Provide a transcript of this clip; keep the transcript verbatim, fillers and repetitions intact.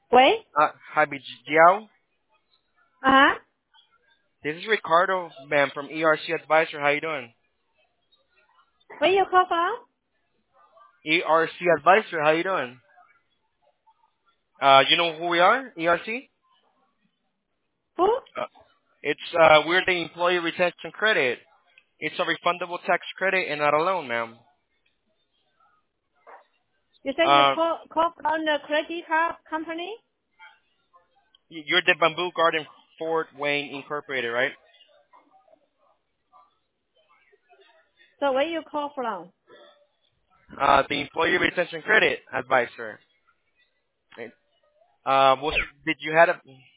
喂 Uh, hi, Jiao. 啊 This is Ricardo, ma'am, from E R C Advisor. How you doing? Where you call from? E R C Advisor. How you doing? Uh, you know who we are? E R C. Who? Uh, it's uh, we're the Employee Retention Credit. It's a refundable tax credit and not a loan, ma'am. You say you Uh, call call from the credit card company? y- you're the Bamboo Garden Fort Wayne Incorporated, right? So where you call from? Uh, the Employee Retention Credit Advisor. Right. Uh, was, did you had a?